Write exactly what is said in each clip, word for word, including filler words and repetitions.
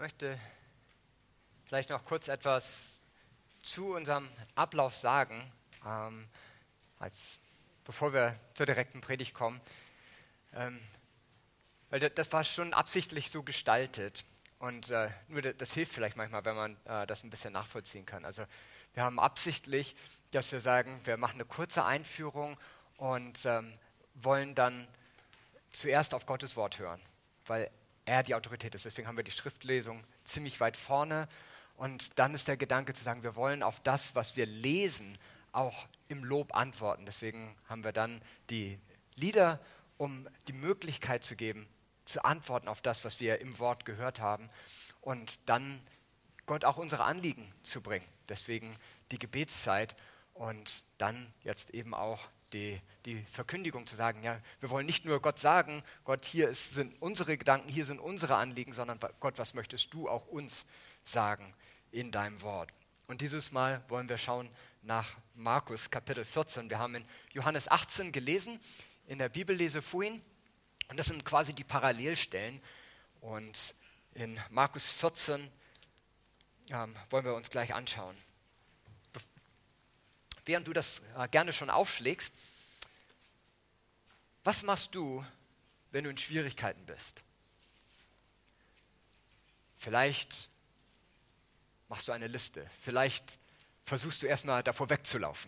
möchte vielleicht noch kurz etwas zu unserem Ablauf sagen, ähm, als, bevor wir zur direkten Predigt kommen. Ähm, weil das war schon absichtlich so gestaltet und äh, nur das, das hilft vielleicht manchmal, wenn man äh, das ein bisschen nachvollziehen kann. Also wir haben absichtlich, dass wir sagen, wir machen eine kurze Einführung und ähm, wollen dann zuerst auf Gottes Wort hören, weil er die Autorität ist. Deswegen haben wir die Schriftlesung ziemlich weit vorne. Und dann ist der Gedanke zu sagen, wir wollen auf das, was wir lesen, auch im Lob antworten. Deswegen haben wir dann die Lieder, um die Möglichkeit zu geben, zu antworten auf das, was wir im Wort gehört haben. Und dann Gott auch unsere Anliegen zu bringen. Deswegen die Gebetszeit und dann jetzt eben auch Die, die Verkündigung zu sagen, ja, wir wollen nicht nur Gott sagen, Gott, hier ist, sind unsere Gedanken, hier sind unsere Anliegen, sondern Gott, was möchtest du auch uns sagen in deinem Wort? Und dieses Mal wollen wir schauen nach Markus Kapitel vierzehn. Wir haben in Johannes achtzehn gelesen, in der Bibellese vorhin, und das sind quasi die Parallelstellen. Und in Markus vierzehn ähm, wollen wir uns gleich anschauen. Während du das äh, gerne schon aufschlägst, was machst du, wenn du in Schwierigkeiten bist? Vielleicht machst du eine Liste, vielleicht versuchst du erstmal davor wegzulaufen.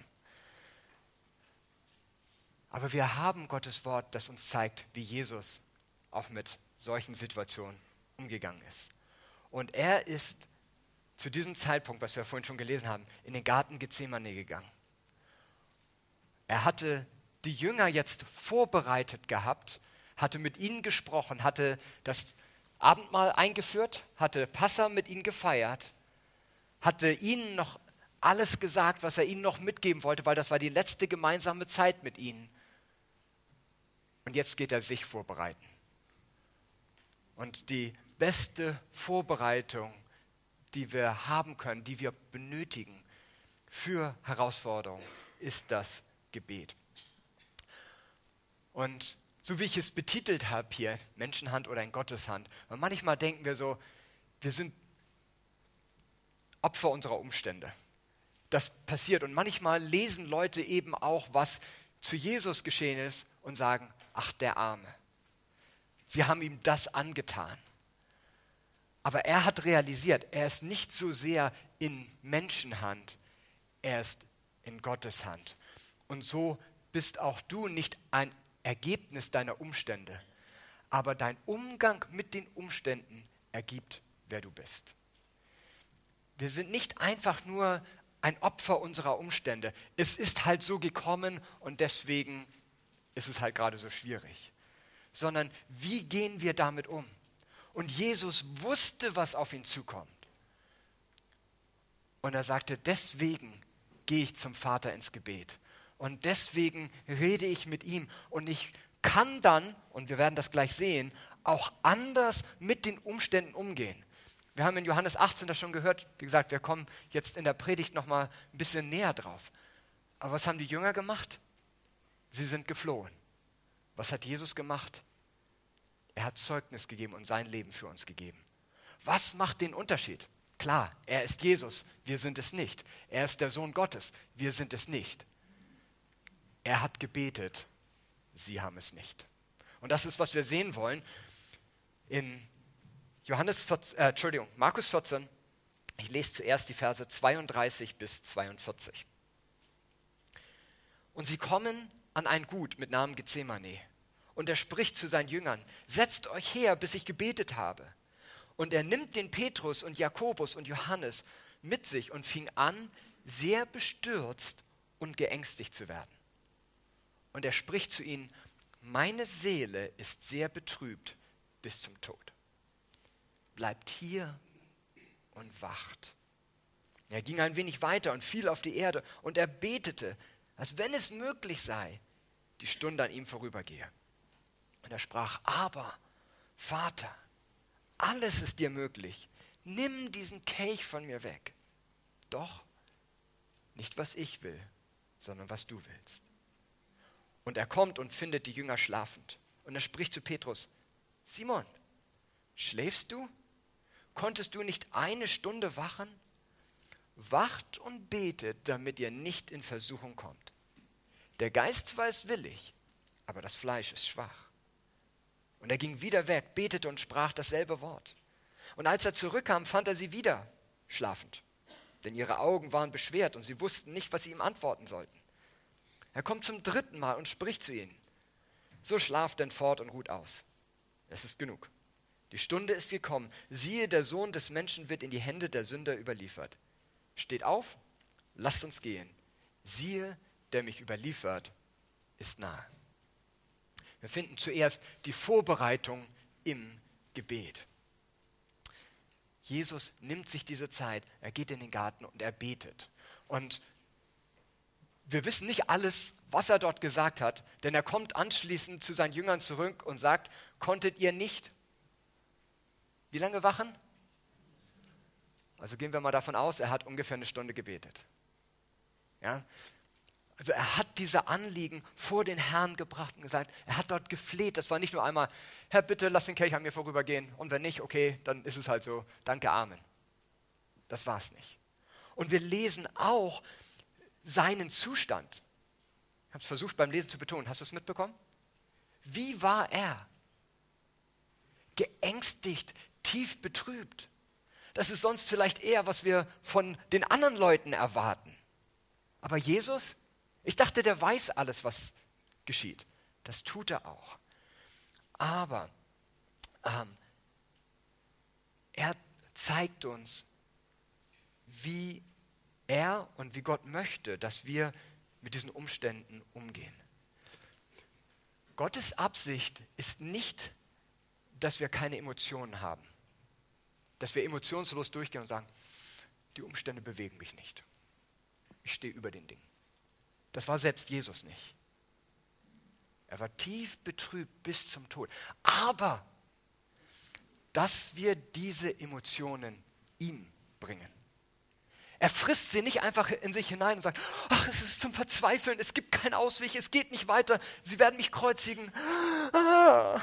Aber wir haben Gottes Wort, das uns zeigt, wie Jesus auch mit solchen Situationen umgegangen ist. Und er ist zu diesem Zeitpunkt, was wir vorhin schon gelesen haben, in den Garten Gethsemane gegangen. Er hatte die Jünger jetzt vorbereitet gehabt, hatte mit ihnen gesprochen, hatte das Abendmahl eingeführt, hatte Passa mit ihnen gefeiert, hatte ihnen noch alles gesagt, was er ihnen noch mitgeben wollte, weil das war die letzte gemeinsame Zeit mit ihnen. Und jetzt geht er sich vorbereiten. Und die beste Vorbereitung, die wir haben können, die wir benötigen für Herausforderungen, ist das Gebet. Und so wie ich es betitelt habe hier, Menschenhand oder in Gottes Hand, und manchmal denken wir so, wir sind Opfer unserer Umstände. Das passiert und manchmal lesen Leute eben auch, was zu Jesus geschehen ist und sagen, ach der Arme, sie haben ihm das angetan. Aber er hat realisiert, er ist nicht so sehr in Menschenhand, er ist in Gottes Hand. Und so bist auch du nicht ein Ergebnis deiner Umstände, aber dein Umgang mit den Umständen ergibt, wer du bist. Wir sind nicht einfach nur ein Opfer unserer Umstände. Es ist halt so gekommen und deswegen ist es halt gerade so schwierig. Sondern wie gehen wir damit um? Und Jesus wusste, was auf ihn zukommt. Und er sagte, deswegen gehe ich zum Vater ins Gebet. Und deswegen rede ich mit ihm. Und ich kann dann, und wir werden das gleich sehen, auch anders mit den Umständen umgehen. Wir haben in Johannes achtzehn das schon gehört. Wie gesagt, wir kommen jetzt in der Predigt nochmal ein bisschen näher drauf. Aber was haben die Jünger gemacht? Sie sind geflohen. Was hat Jesus gemacht? Er hat Zeugnis gegeben und sein Leben für uns gegeben. Was macht den Unterschied? Klar, er ist Jesus, wir sind es nicht. Er ist der Sohn Gottes, wir sind es nicht. Er hat gebetet, sie haben es nicht. Und das ist, was wir sehen wollen in Johannes vierzehn, äh, Entschuldigung, Markus vierzehn. Ich lese zuerst die Verse zweiunddreißig bis zweiundvierzig. Und sie kommen an ein Gut mit Namen Gethsemane. Und er spricht zu seinen Jüngern, setzt euch her, bis ich gebetet habe. Und er nimmt den Petrus und Jakobus und Johannes mit sich und fing an, sehr bestürzt und geängstigt zu werden. Und er spricht zu ihnen, meine Seele ist sehr betrübt bis zum Tod. Bleibt hier und wacht. Er ging ein wenig weiter und fiel auf die Erde und er betete, als wenn es möglich sei, die Stunde an ihm vorübergehe. Und er sprach, aber Vater, alles ist dir möglich. Nimm diesen Kelch von mir weg. Doch nicht, was ich will, sondern was du willst. Und er kommt und findet die Jünger schlafend. Und er spricht zu Petrus, Simon, schläfst du? konntest du nicht eine Stunde wachen? Wacht und betet, damit ihr nicht in Versuchung kommt. Der Geist zwar ist willig, aber das Fleisch ist schwach. Und er ging wieder weg, betete und sprach dasselbe Wort. Und als er zurückkam, fand er sie wieder schlafend. Denn ihre Augen waren beschwert und sie wussten nicht, was sie ihm antworten sollten. Er kommt zum dritten Mal und spricht zu ihnen. So schlaft denn fort und ruht aus. Es ist genug. Die Stunde ist gekommen. Siehe, der Sohn des Menschen wird in die Hände der Sünder überliefert. Steht auf, lasst uns gehen. Siehe, der mich überliefert, ist nahe. Wir finden zuerst die Vorbereitung im Gebet. Jesus nimmt sich diese Zeit, er geht in den Garten und er betet. Und wir wissen nicht alles, was er dort gesagt hat, denn er kommt anschließend zu seinen Jüngern zurück und sagt, konntet ihr nicht, wie lange wachen? Also gehen wir mal davon aus, er hat ungefähr eine Stunde gebetet. Ja? Also er hat diese Anliegen vor den Herrn gebracht und gesagt, er hat dort gefleht. Das war nicht nur einmal, Herr, bitte lass den Kelch an mir vorübergehen und wenn nicht, okay, dann ist es halt so, danke, Amen. Das war es nicht. Und wir lesen auch seinen Zustand. Ich habe es versucht beim Lesen zu betonen. Hast du es mitbekommen? Wie war er? Geängstigt, tief betrübt. Das ist sonst vielleicht eher, was wir von den anderen Leuten erwarten. Aber Jesus, ich dachte, der weiß alles, was geschieht. Das tut er auch. Aber ähm, er zeigt uns, wie er und wie Gott möchte, dass wir mit diesen Umständen umgehen. Gottes Absicht ist nicht, dass wir keine Emotionen haben. Dass wir emotionslos durchgehen und sagen, die Umstände bewegen mich nicht. Ich stehe über den Dingen. Das war selbst Jesus nicht. Er war tief betrübt bis zum Tod. Aber, dass wir diese Emotionen ihm bringen. Er frisst sie nicht einfach in sich hinein und sagt, ach, es ist zum Verzweifeln, es gibt keinen Ausweg, es geht nicht weiter, sie werden mich kreuzigen. Ah.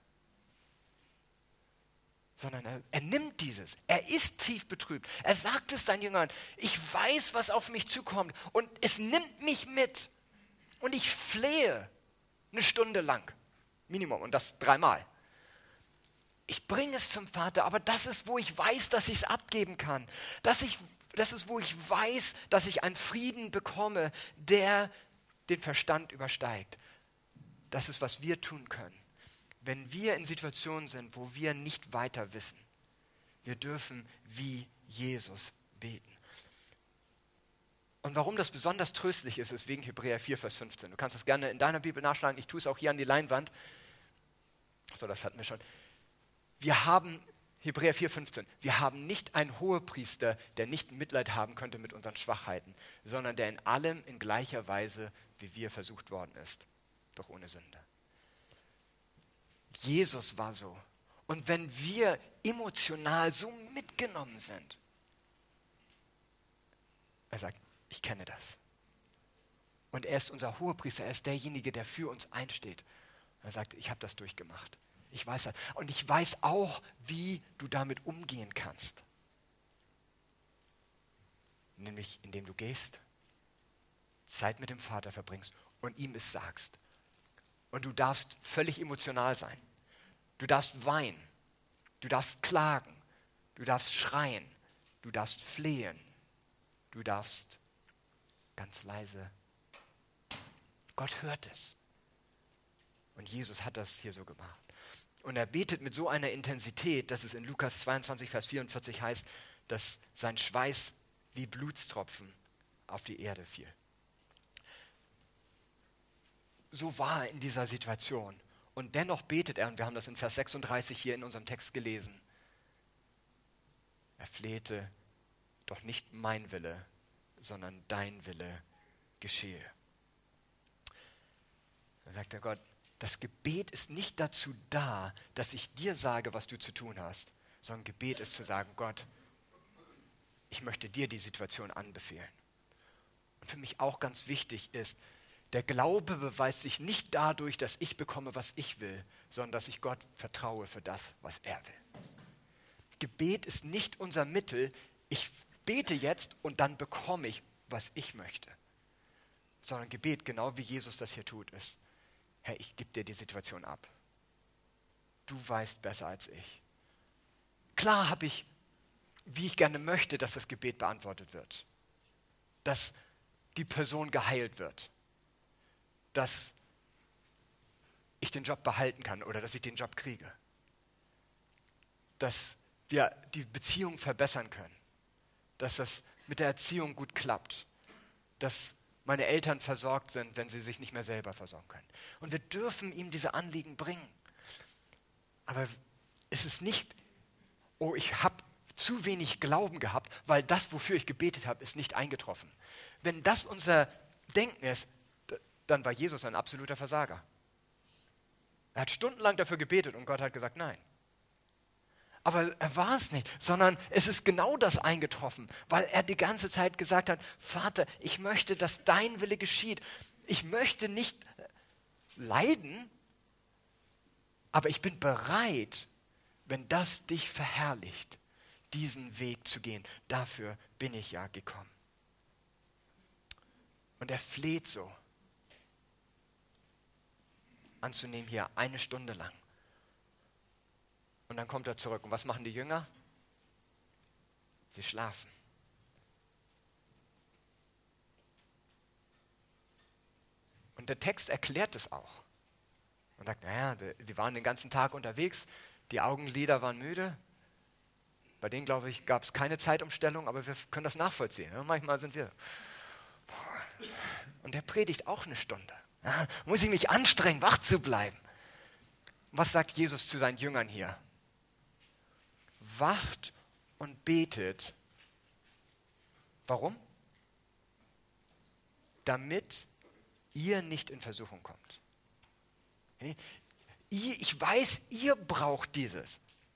Sondern er, er nimmt dieses, er ist tief betrübt. Er sagt es seinen Jüngern, ich weiß, was auf mich zukommt und es nimmt mich mit. Und ich flehe eine Stunde lang, Minimum, und das dreimal. Ich bringe es zum Vater, aber das ist, wo ich weiß, dass ich es abgeben kann. Dass ich, das ist, wo ich weiß, dass ich einen Frieden bekomme, der den Verstand übersteigt. Das ist, was wir tun können. Wenn wir in Situationen sind, wo wir nicht weiter wissen, wir dürfen wie Jesus beten. Und warum das besonders tröstlich ist, ist wegen Hebräer vier, Vers fünfzehn. Du kannst das gerne in deiner Bibel nachschlagen, ich tue es auch hier an die Leinwand. So, das hatten wir schon. Wir haben, Hebräer vier, fünfzehn, wir haben nicht einen Hohepriester, der nicht Mitleid haben könnte mit unseren Schwachheiten, sondern der in allem in gleicher Weise wie wir versucht worden ist, doch ohne Sünde. Jesus war so. Und wenn wir emotional so mitgenommen sind, er sagt, ich kenne das. Und er ist unser Hohepriester, er ist derjenige, der für uns einsteht. Und er sagt, ich habe das durchgemacht. Ich weiß das. Und ich weiß auch, wie du damit umgehen kannst. Nämlich, indem du gehst, Zeit mit dem Vater verbringst und ihm es sagst. Und du darfst völlig emotional sein. Du darfst weinen. Du darfst klagen. Du darfst schreien. Du darfst flehen. Du darfst ganz leise. Gott hört es. Und Jesus hat das hier so gemacht. Und er betet mit so einer Intensität, dass es in Lukas zweiundzwanzig, Vers vierundvierzig heißt, dass sein Schweiß wie Blutstropfen auf die Erde fiel. So war er in dieser Situation. Und dennoch betet er, und wir haben das in Vers sechsunddreißig hier in unserem Text gelesen. Er flehte, doch nicht mein Wille, sondern dein Wille geschehe. Dann sagt er Gott, das Gebet ist nicht dazu da, dass ich dir sage, was du zu tun hast, sondern Gebet ist zu sagen, Gott, ich möchte dir die Situation anbefehlen. Und für mich auch ganz wichtig ist, der Glaube beweist sich nicht dadurch, dass ich bekomme, was ich will, sondern dass ich Gott vertraue für das, was er will. Gebet ist nicht unser Mittel, ich bete jetzt und dann bekomme ich, was ich möchte. Sondern Gebet, genau wie Jesus das hier tut, ist, Herr, ich gebe dir die Situation ab. Du weißt besser als ich. Klar habe ich, wie ich gerne möchte, dass das Gebet beantwortet wird. Dass die Person geheilt wird. Dass ich den Job behalten kann oder dass ich den Job kriege. Dass wir die Beziehung verbessern können. Dass das mit der Erziehung gut klappt. Dass meine Eltern versorgt sind, wenn sie sich nicht mehr selber versorgen können. Und wir dürfen ihm diese Anliegen bringen. Aber es ist nicht, oh, ich habe zu wenig Glauben gehabt, weil das, wofür ich gebetet habe, ist nicht eingetroffen. Wenn das unser Denken ist, dann war Jesus ein absoluter Versager. Er hat stundenlang dafür gebetet und Gott hat gesagt, nein. Aber er war es nicht, sondern es ist genau das eingetroffen, weil er die ganze Zeit gesagt hat, Vater, ich möchte, dass dein Wille geschieht. Ich möchte nicht leiden, aber ich bin bereit, wenn das dich verherrlicht, diesen Weg zu gehen. Dafür bin ich ja gekommen. Und er fleht so, anzunehmen hier eine Stunde lang. Und dann kommt er zurück. Und was machen die Jünger? Sie schlafen. Und der Text erklärt es auch. Man sagt, naja, die waren den ganzen Tag unterwegs, die Augenlider waren müde. Bei denen, glaube ich, gab es keine Zeitumstellung, aber wir können das nachvollziehen. Ja, manchmal sind wir. Und der predigt auch eine Stunde. Ja, muss ich mich anstrengen, wach zu bleiben. Was sagt Jesus zu seinen Jüngern hier? Wacht und betet. Warum? Damit ihr nicht in Versuchung kommt. Okay? Ich weiß, ihr braucht dieses.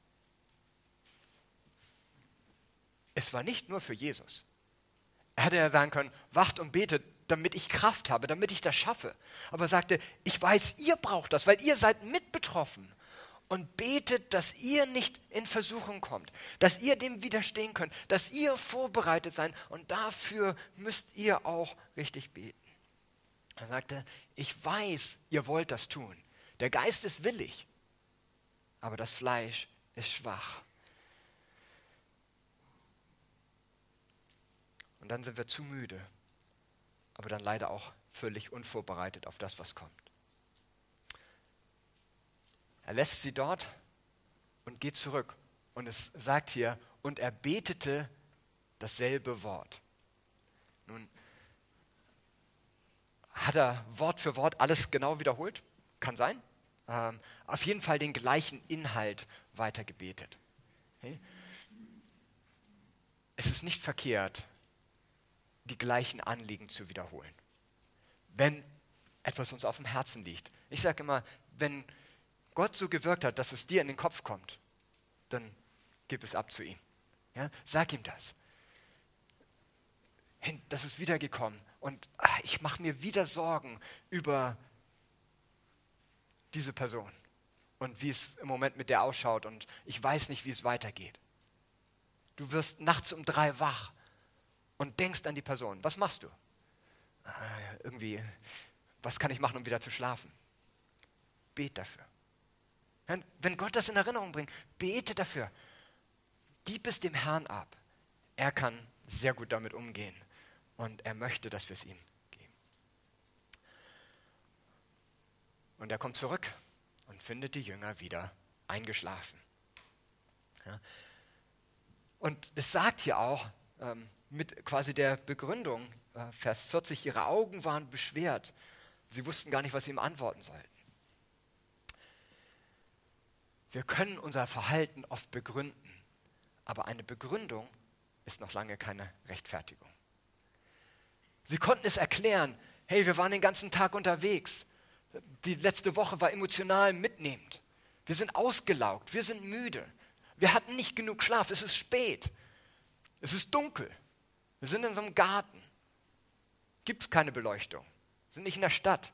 Es war nicht nur für Jesus. Er hätte ja sagen können, wacht und betet, damit ich Kraft habe, damit ich das schaffe. Aber er sagte, ich weiß, ihr braucht das, weil ihr seid mit betroffen. Und betet, dass ihr nicht in Versuchung kommt, dass ihr dem widerstehen könnt, dass ihr vorbereitet seid und dafür müsst ihr auch richtig beten. Er sagte, ich weiß, ihr wollt das tun. Der Geist ist willig, aber das Fleisch ist schwach. Und dann sind wir zu müde, aber dann leider auch völlig unvorbereitet auf das, was kommt. Er lässt sie dort und geht zurück. Und es sagt hier, und er betete dasselbe Wort. Nun, hat er Wort für Wort alles genau wiederholt? Kann sein. Ähm, auf jeden Fall den gleichen Inhalt weiter gebetet. Okay? Es ist nicht verkehrt, die gleichen Anliegen zu wiederholen, wenn etwas uns auf dem Herzen liegt. Ich sage immer, wenn Gott so gewirkt hat, dass es dir in den Kopf kommt, dann gib es ab zu ihm. Ja? Sag ihm das. Das ist wiedergekommen und ach, ich mache mir wieder Sorgen über diese Person und wie es im Moment mit der ausschaut und ich weiß nicht, wie es weitergeht. Du wirst nachts um drei wach und denkst an die Person. Was machst du? Ah, irgendwie, was kann ich machen, um wieder zu schlafen? Bet dafür. Wenn Gott das in Erinnerung bringt, bete dafür. Gib es dem Herrn ab. Er kann sehr gut damit umgehen und er möchte, dass wir es ihm geben. Und er kommt zurück und findet die Jünger wieder eingeschlafen. Ja. Und es sagt hier auch ähm, mit quasi der Begründung, äh, Vers vierzig, ihre Augen waren beschwert. Sie wussten gar nicht, was sie ihm antworten sollten. Wir können unser Verhalten oft begründen, aber eine Begründung ist noch lange keine Rechtfertigung. Sie konnten es erklären, hey, wir waren den ganzen Tag unterwegs. Die letzte Woche war emotional mitnehmend. Wir sind ausgelaugt, wir sind müde. Wir hatten nicht genug Schlaf, es ist spät. Es ist dunkel. Wir sind in so einem Garten. Gibt es keine Beleuchtung. Wir sind nicht in der Stadt.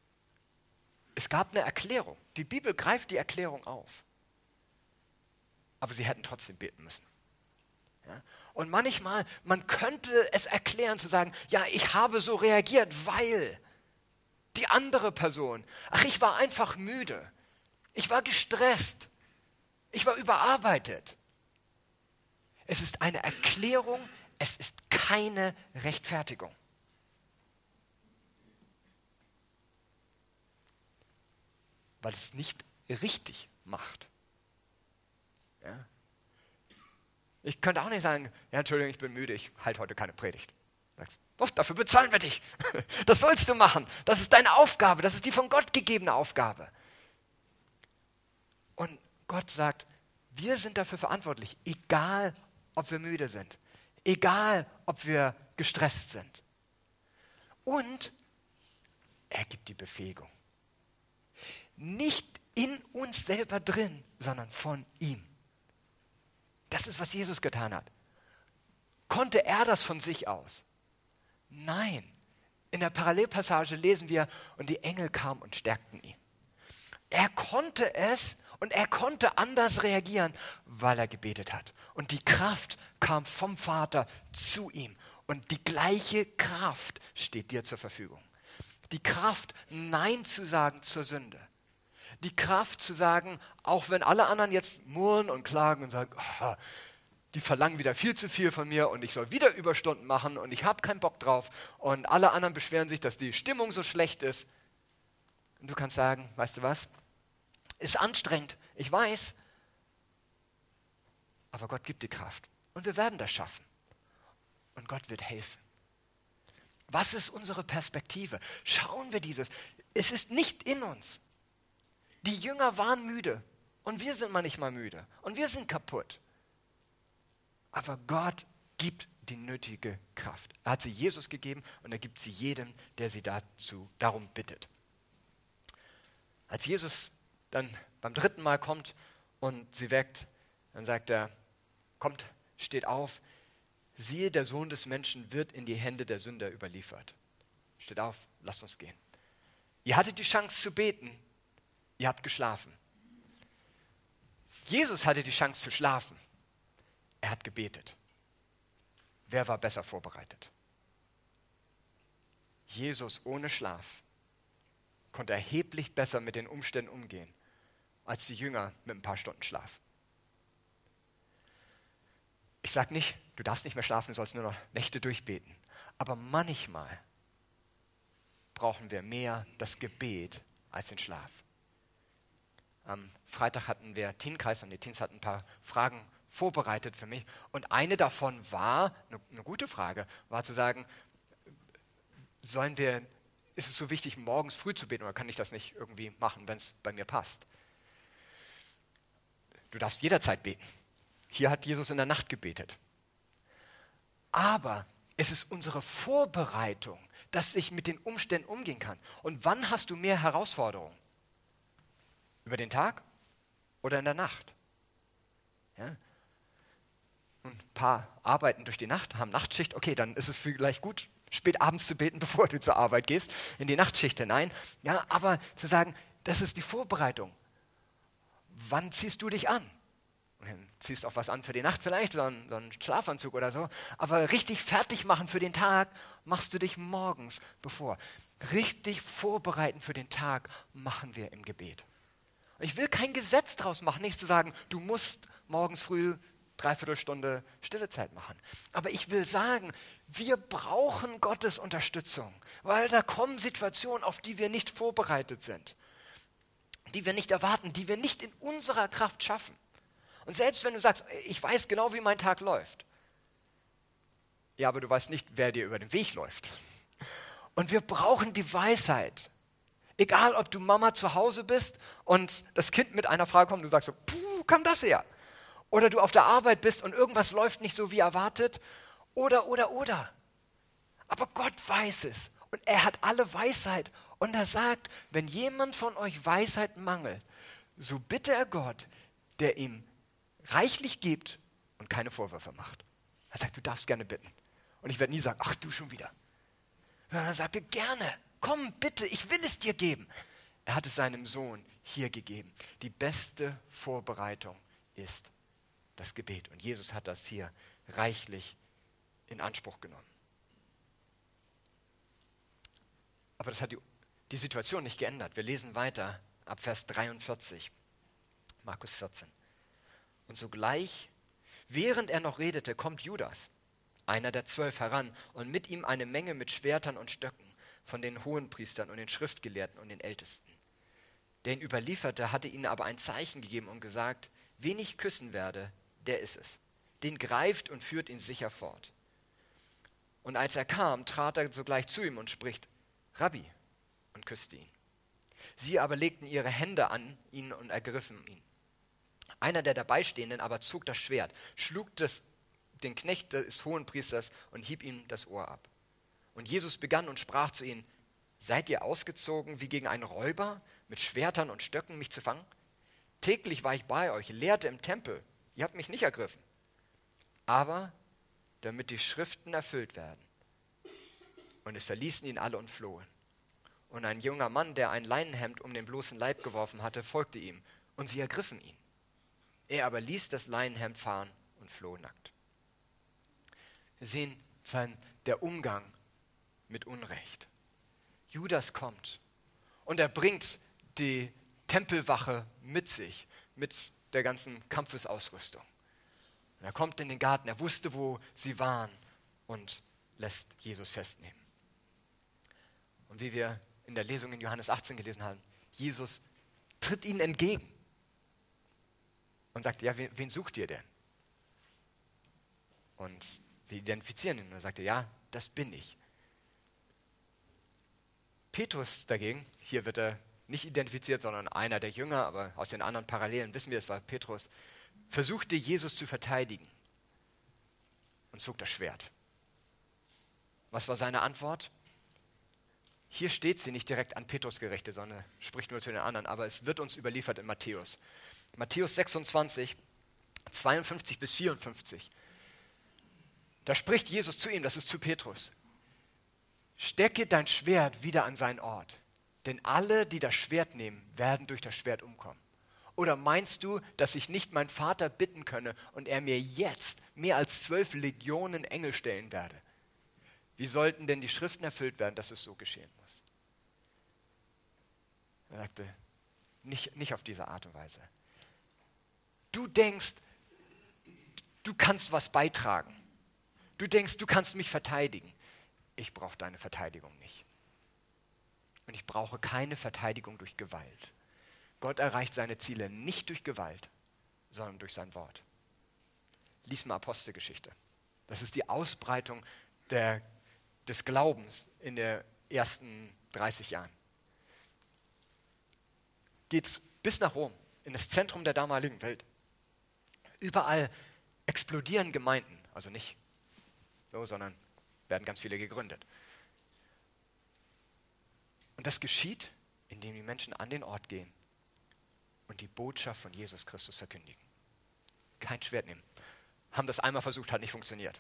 Es gab eine Erklärung. Die Bibel greift die Erklärung auf. aber sie hätten trotzdem beten müssen. Ja? Und manchmal, man könnte es erklären, zu sagen, ja, ich habe so reagiert, weil die andere Person, ach, ich war einfach müde, ich war gestresst, ich war überarbeitet. Es ist eine Erklärung, es ist keine Rechtfertigung. Weil es nicht richtig macht. Ja? Ich könnte auch nicht sagen, ja, Entschuldigung, ich bin müde, ich halte heute keine Predigt. Sagst, doch, dafür bezahlen wir dich. Das sollst du machen. Das ist deine Aufgabe, das ist die von Gott gegebene Aufgabe. Und Gott sagt, wir sind dafür verantwortlich, egal ob wir müde sind, egal ob wir gestresst sind. Und er gibt die Befähigung. Nicht in uns selber drin, sondern von ihm. Das ist, was Jesus getan hat. Konnte er das von sich aus? Nein. In der Parallelpassage lesen wir, und die Engel kamen und stärkten ihn. Er konnte es und er konnte anders reagieren, weil er gebetet hat. Und die Kraft kam vom Vater zu ihm. Und die gleiche Kraft steht dir zur Verfügung. Die Kraft, Nein zu sagen zur Sünde. Die Kraft zu sagen, auch wenn alle anderen jetzt murren und klagen und sagen, oh, die verlangen wieder viel zu viel von mir und ich soll wieder Überstunden machen und ich habe keinen Bock drauf und alle anderen beschweren sich, dass die Stimmung so schlecht ist. Und du kannst sagen, weißt du was, ist anstrengend, ich weiß, aber Gott gibt die Kraft und wir werden das schaffen und Gott wird helfen. Was ist unsere Perspektive? Schauen wir dieses. Es ist nicht in uns. Die Jünger waren müde und wir sind manchmal müde und wir sind kaputt. Aber Gott gibt die nötige Kraft. Er hat sie Jesus gegeben und er gibt sie jedem, der sie dazu darum bittet. Als Jesus dann beim dritten Mal kommt und sie weckt, dann sagt er, kommt, steht auf, siehe, der Sohn des Menschen wird in die Hände der Sünder überliefert. Steht auf, lasst uns gehen. Ihr hattet die Chance zu beten, ihr habt geschlafen. Jesus hatte die Chance zu schlafen. Er hat gebetet. Wer war besser vorbereitet? Jesus ohne Schlaf konnte erheblich besser mit den Umständen umgehen, als die Jünger mit ein paar Stunden Schlaf. Ich sage nicht, du darfst nicht mehr schlafen, du sollst nur noch Nächte durchbeten. Aber manchmal brauchen wir mehr das Gebet als den Schlaf. Am Freitag hatten wir Teenkreis und die Teens hatten ein paar Fragen vorbereitet für mich. Und eine davon war, eine, eine gute Frage, war zu sagen, sollen wir, ist es so wichtig, morgens früh zu beten oder kann ich das nicht irgendwie machen, wenn es bei mir passt? Du darfst jederzeit beten. Hier hat Jesus in der Nacht gebetet. Aber es ist unsere Vorbereitung, dass ich mit den Umständen umgehen kann. Und wann hast du mehr Herausforderungen? Über den Tag oder in der Nacht? Ja? Und ein paar arbeiten durch die Nacht, haben Nachtschicht. Okay, dann ist es vielleicht gut, spät abends zu beten, bevor du zur Arbeit gehst, in die Nachtschicht hinein. Ja, aber zu sagen, das ist die Vorbereitung. Wann ziehst du dich an? Ziehst auch was an für die Nacht vielleicht, so einen, so einen Schlafanzug oder so. Aber richtig fertig machen für den Tag machst du dich morgens bevor. Richtig vorbereiten für den Tag machen wir im Gebet. Ich will kein Gesetz draus machen, nicht zu sagen, du musst morgens früh dreiviertel Stunde Stillezeit machen. Aber ich will sagen, wir brauchen Gottes Unterstützung, weil da kommen Situationen, auf die wir nicht vorbereitet sind, die wir nicht erwarten, die wir nicht in unserer Kraft schaffen. Und selbst wenn du sagst, ich weiß genau, wie mein Tag läuft. Ja, aber du weißt nicht, wer dir über den Weg läuft. Und wir brauchen die Weisheit. Egal, ob du Mama zu Hause bist und das Kind mit einer Frage kommt und du sagst so, puh, wo kam das her? Oder du auf der Arbeit bist und irgendwas läuft nicht so wie erwartet. Oder, oder, oder. Aber Gott weiß es. Und er hat alle Weisheit. Und er sagt, wenn jemand von euch Weisheit mangelt, so bitte er Gott, der ihm reichlich gibt und keine Vorwürfe macht. Er sagt, du darfst gerne bitten. Und ich werde nie sagen, ach du schon wieder. Er sagte, gerne, komm bitte, ich will es dir geben. Er hat es seinem Sohn hier gegeben. Die beste Vorbereitung ist das Gebet. Und Jesus hat das hier reichlich in Anspruch genommen. Aber das hat die, die Situation nicht geändert. Wir lesen weiter ab Vers dreiundvierzig, Markus vierzehn. Und sogleich, während er noch redete, kommt Judas, einer der zwölf, heran und mit ihm eine Menge mit Schwertern und Stöcken von den Hohenpriestern und den Schriftgelehrten und den Ältesten. Der ihn überlieferte, hatte ihnen aber ein Zeichen gegeben und gesagt, wen ich küssen werde, der ist es. Den greift und führt ihn sicher fort. Und als er kam, trat er sogleich zu ihm und spricht, Rabbi, und küsste ihn. Sie aber legten ihre Hände an ihn und ergriffen ihn. Einer der Dabeistehenden aber zog das Schwert, schlug das, den Knecht des Hohenpriesters und hieb ihm das Ohr ab. Und Jesus begann und sprach zu ihnen, seid ihr ausgezogen wie gegen einen Räuber, mit Schwertern und Stöcken mich zu fangen? Täglich war ich bei euch, lehrte im Tempel, ihr habt mich nicht ergriffen. Aber damit die Schriften erfüllt werden. Und es verließen ihn alle und flohen. Und ein junger Mann, der ein Leinenhemd um den bloßen Leib geworfen hatte, folgte ihm, und sie ergriffen ihn. Er aber ließ das Leinenhemd fahren und floh nackt. Wir sehen der Umgang mit Unrecht. Judas kommt und er bringt die Tempelwache mit sich, mit der ganzen Kampfesausrüstung. Und er kommt in den Garten, er wusste, wo sie waren und lässt Jesus festnehmen. Und wie wir in der Lesung in Johannes achtzehn gelesen haben, Jesus tritt ihnen entgegen und sagt, ja, wen, wen sucht ihr denn? Und sie identifizieren ihn und er sagt, ja, das bin ich. Petrus dagegen, hier wird er nicht identifiziert, sondern einer der Jünger, aber aus den anderen Parallelen wissen wir, es war Petrus, versuchte Jesus zu verteidigen und zog das Schwert. Was war seine Antwort? Hier steht sie nicht direkt an Petrus gerichtet, sondern spricht nur zu den anderen, aber es wird uns überliefert in Matthäus. Matthäus sechsundzwanzig, zweiundfünfzig bis vierundfünfzig. Da spricht Jesus zu ihm, das ist zu Petrus. Stecke dein Schwert wieder an seinen Ort, denn alle, die das Schwert nehmen, werden durch das Schwert umkommen. Oder meinst du, dass ich nicht meinen Vater bitten könne und er mir jetzt mehr als zwölf Legionen Engel stellen werde? Wie sollten denn die Schriften erfüllt werden, dass es so geschehen muss? Er sagte, nicht, nicht auf diese Art und Weise. Du denkst, du kannst was beitragen. Du denkst, du kannst mich verteidigen. Ich brauche deine Verteidigung nicht. Und ich brauche keine Verteidigung durch Gewalt. Gott erreicht seine Ziele nicht durch Gewalt, sondern durch sein Wort. Lies mal Apostelgeschichte. Das ist die Ausbreitung der, des Glaubens in den ersten dreißig Jahren. Geht bis nach Rom, in das Zentrum der damaligen Welt. Überall explodieren Gemeinden, also nicht so, sondern werden ganz viele gegründet. Und das geschieht, indem die Menschen an den Ort gehen und die Botschaft von Jesus Christus verkündigen. Kein Schwert nehmen. Haben das einmal versucht, hat nicht funktioniert.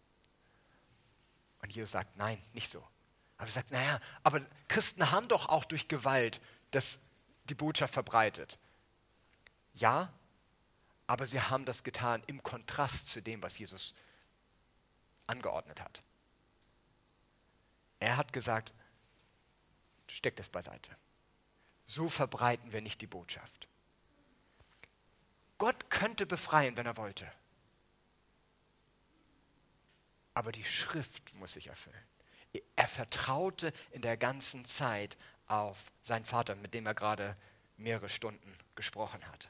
Und Jesus sagt, nein, nicht so. Aber er sagt, naja, aber Christen haben doch auch durch Gewalt das, die Botschaft verbreitet. Ja, aber sie haben das getan im Kontrast zu dem, was Jesus angeordnet hat. Er hat gesagt, steckt es beiseite. So verbreiten wir nicht die Botschaft. Gott könnte befreien, wenn er wollte. Aber die Schrift muss sich erfüllen. Er vertraute in der ganzen Zeit auf seinen Vater, mit dem er gerade mehrere Stunden gesprochen hat.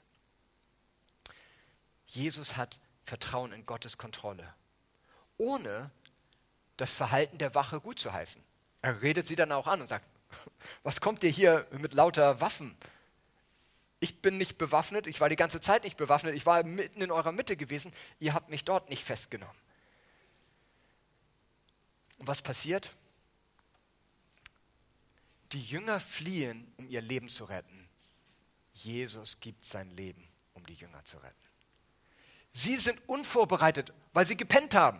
Jesus hat Vertrauen in Gottes Kontrolle, ohne das Verhalten der Wache gut zu heißen. Er redet sie dann auch an und sagt, was kommt ihr hier mit lauter Waffen? Ich bin nicht bewaffnet, ich war die ganze Zeit nicht bewaffnet, ich war mitten in eurer Mitte gewesen, ihr habt mich dort nicht festgenommen. Und was passiert? Die Jünger fliehen, um ihr Leben zu retten. Jesus gibt sein Leben, um die Jünger zu retten. Sie sind unvorbereitet, weil sie gepennt haben.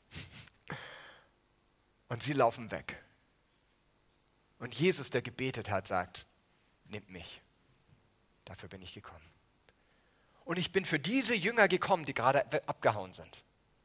Und sie laufen weg. Und Jesus, der gebetet hat, sagt, nehmt mich. Dafür bin ich gekommen. Und ich bin für diese Jünger gekommen, die gerade abgehauen sind.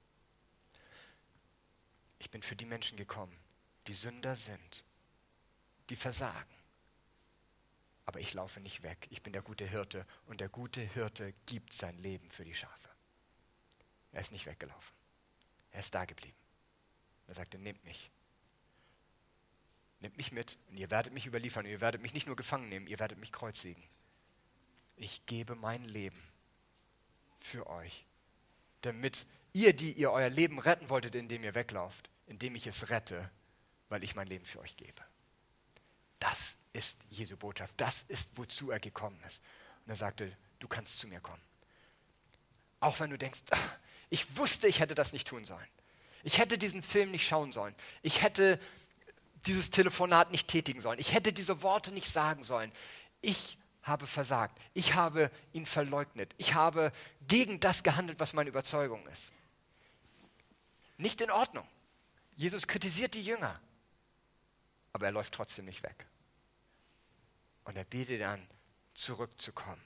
Ich bin für die Menschen gekommen, die Sünder sind, die versagen. Aber ich laufe nicht weg. Ich bin der gute Hirte und der gute Hirte gibt sein Leben für die Schafe. Er ist nicht weggelaufen. Er ist da geblieben. Er sagte, nehmt mich. Nehmt mich mit und ihr werdet mich überliefern. Ihr werdet mich nicht nur gefangen nehmen, ihr werdet mich kreuzigen. Ich gebe mein Leben für euch, damit ihr, die ihr euer Leben retten wolltet, indem ihr weglauft, indem ich es rette, weil ich mein Leben für euch gebe. Das ist Jesu Botschaft. Das ist, wozu er gekommen ist. Und er sagte, du kannst zu mir kommen. Auch wenn du denkst, ach, ich wusste, ich hätte das nicht tun sollen. Ich hätte diesen Film nicht schauen sollen. Ich hätte dieses Telefonat nicht tätigen sollen. Ich hätte diese Worte nicht sagen sollen. Ich habe versagt. Ich habe ihn verleugnet. Ich habe gegen das gehandelt, was meine Überzeugung ist. Nicht in Ordnung. Jesus kritisiert die Jünger. Aber er läuft trotzdem nicht weg. Und er betet an, zurückzukommen.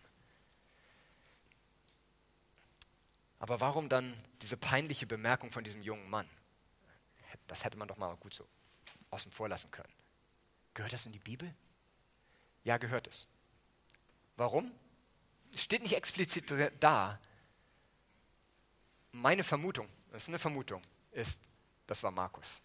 Aber warum dann diese peinliche Bemerkung von diesem jungen Mann? Das hätte man doch mal gut so außen vor lassen können. Gehört das in die Bibel? Ja, gehört es. Warum? Es steht nicht explizit da. Meine Vermutung, das ist eine Vermutung, ist, das war Markus.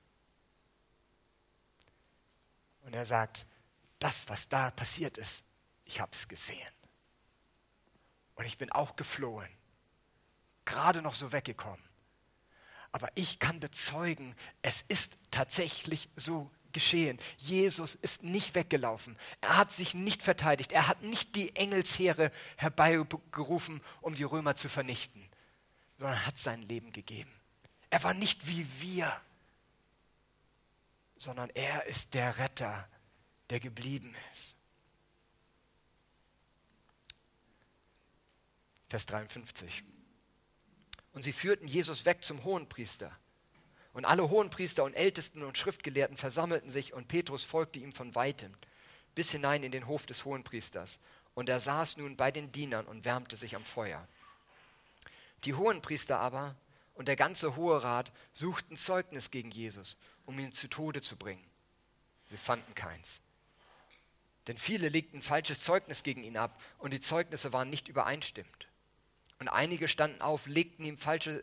Und er sagt, das, was da passiert ist, ich habe es gesehen. Und ich bin auch geflohen, gerade noch so weggekommen. Aber ich kann bezeugen, es ist tatsächlich so geschehen. Jesus ist nicht weggelaufen. Er hat sich nicht verteidigt. Er hat nicht die Engelsheere herbeigerufen, um die Römer zu vernichten, sondern hat sein Leben gegeben. Er war nicht wie wir, sondern er ist der Retter, der geblieben ist. Vers dreiundfünfzig. Und sie führten Jesus weg zum Hohenpriester. Und alle Hohenpriester und Ältesten und Schriftgelehrten versammelten sich und Petrus folgte ihm von weitem bis hinein in den Hof des Hohenpriesters. Und er saß nun bei den Dienern und wärmte sich am Feuer. Die Hohenpriester aber und der ganze Hohe Rat suchten Zeugnis gegen Jesus, um ihn zu Tode zu bringen. Sie fanden keins. Denn viele legten falsches Zeugnis gegen ihn ab und die Zeugnisse waren nicht übereinstimmend. Und einige standen auf, legten ihm falsche,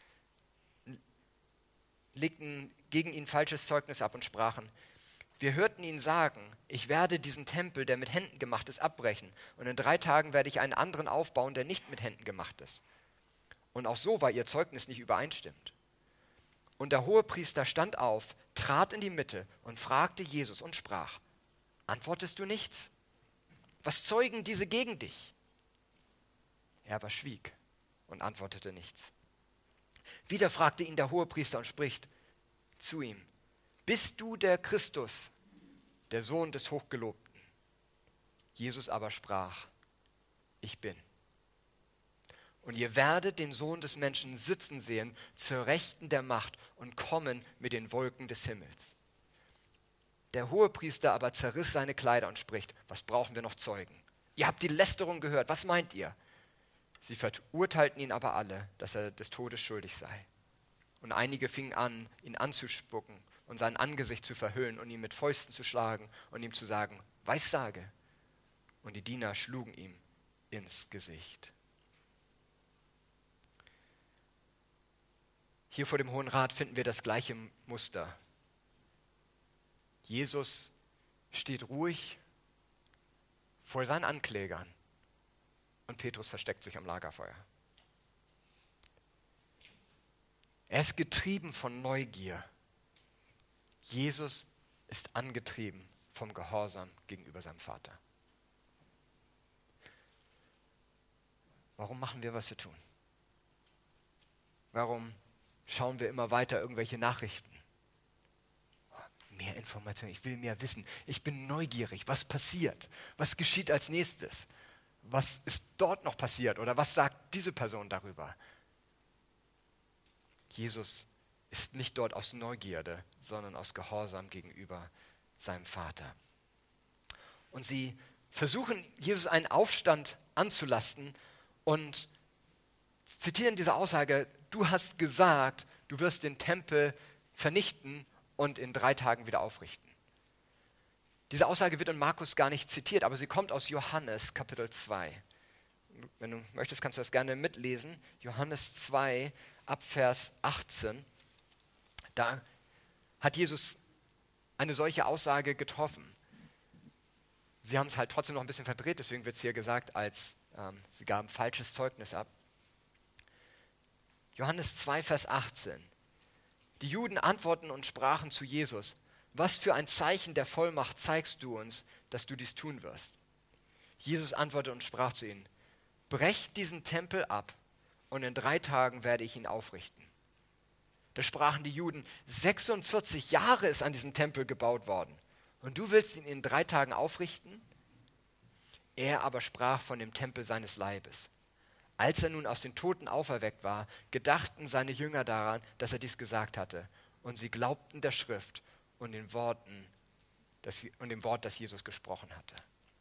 legten gegen ihn falsches Zeugnis ab und sprachen, wir hörten ihn sagen, ich werde diesen Tempel, der mit Händen gemacht ist, abbrechen und in drei Tagen werde ich einen anderen aufbauen, der nicht mit Händen gemacht ist. Und auch so war ihr Zeugnis nicht übereinstimmend. Und der Hohepriester stand auf, trat in die Mitte und fragte Jesus und sprach, antwortest du nichts? Was zeugen diese gegen dich? Er aber schwieg und antwortete nichts. Wieder fragte ihn der Hohepriester und spricht zu ihm, bist du der Christus, der Sohn des Hochgelobten? Jesus aber sprach, ich bin. Und ihr werdet den Sohn des Menschen sitzen sehen, zur Rechten der Macht und kommen mit den Wolken des Himmels. Der Hohepriester aber zerriss seine Kleider und spricht, was brauchen wir noch Zeugen? Ihr habt die Lästerung gehört, was meint ihr? Sie verurteilten ihn aber alle, dass er des Todes schuldig sei. Und einige fingen an, ihn anzuspucken und sein Angesicht zu verhüllen und ihn mit Fäusten zu schlagen und ihm zu sagen, Weissage. Und die Diener schlugen ihm ins Gesicht. Hier vor dem Hohen Rat finden wir das gleiche Muster. Jesus steht ruhig vor seinen Anklägern und Petrus versteckt sich am Lagerfeuer. Er ist getrieben von Neugier. Jesus ist angetrieben vom Gehorsam gegenüber seinem Vater. Warum machen wir, was wir tun? Warum schauen wir immer weiter irgendwelche Nachrichten? Mehr Informationen, ich will mehr wissen. Ich bin neugierig, was passiert? Was geschieht als nächstes? Was ist dort noch passiert? Oder was sagt diese Person darüber? Jesus ist nicht dort aus Neugierde, sondern aus Gehorsam gegenüber seinem Vater. Und sie versuchen, Jesus einen Aufstand anzulasten und zitieren diese Aussage, du hast gesagt, du wirst den Tempel vernichten und in drei Tagen wieder aufrichten. Diese Aussage wird in Markus gar nicht zitiert, aber sie kommt aus Johannes Kapitel zwei. Wenn du möchtest, kannst du das gerne mitlesen. Johannes zwei, ab Vers achtzehn. Da hat Jesus eine solche Aussage getroffen. Sie haben es halt trotzdem noch ein bisschen verdreht, deswegen wird es hier gesagt, als ähm, sie gaben falsches Zeugnis ab. Johannes zwei, Vers achtzehn. Die Juden antworten und sprachen zu Jesus: Was für ein Zeichen der Vollmacht zeigst du uns, dass du dies tun wirst? Jesus antwortete und sprach zu ihnen: Brecht diesen Tempel ab, und in drei Tagen werde ich ihn aufrichten. Da sprachen die Juden: sechsundvierzig Jahre ist an diesem Tempel gebaut worden, und du willst ihn in drei Tagen aufrichten? Er aber sprach von dem Tempel seines Leibes. Als er nun aus den Toten auferweckt war, gedachten seine Jünger daran, dass er dies gesagt hatte, und sie glaubten der Schrift und den Worten, das, und dem Wort, das Jesus gesprochen hatte.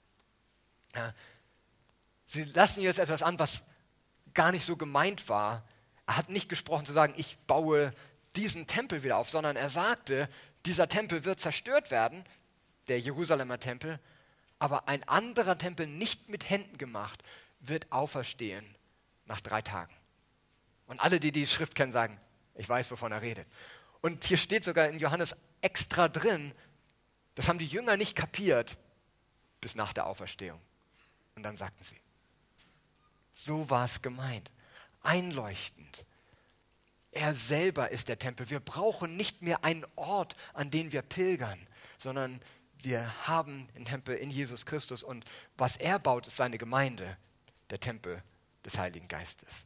Ja, sie lassen jetzt etwas an, was gar nicht so gemeint war. Er hat nicht gesprochen zu sagen, ich baue diesen Tempel wieder auf, sondern er sagte, dieser Tempel wird zerstört werden, der Jerusalemer Tempel, aber ein anderer Tempel, nicht mit Händen gemacht, wird auferstehen nach drei Tagen. Und alle, die die Schrift kennen, sagen, ich weiß, wovon er redet. Und hier steht sogar in Johannes extra drin, das haben die Jünger nicht kapiert, bis nach der Auferstehung. Und dann sagten sie, so war es gemeint, einleuchtend. Er selber ist der Tempel. Wir brauchen nicht mehr einen Ort, an den wir pilgern, sondern wir haben den Tempel in Jesus Christus und was er baut, ist seine Gemeinde, der Tempel des Heiligen Geistes.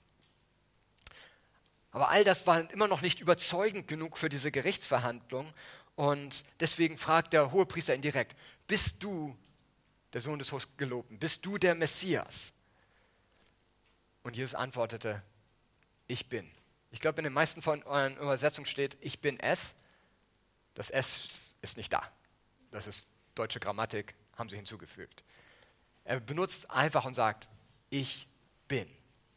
Aber all das war immer noch nicht überzeugend genug für diese Gerichtsverhandlung und deswegen fragt der Hohepriester ihn direkt, bist du der Sohn des Hochgelobten, bist du der Messias? Und Jesus antwortete, ich bin. Ich glaube, in den meisten von euren Übersetzungen steht, ich bin es. Das S ist nicht da. Das ist deutsche Grammatik, haben sie hinzugefügt. Er benutzt einfach und sagt, ich bin.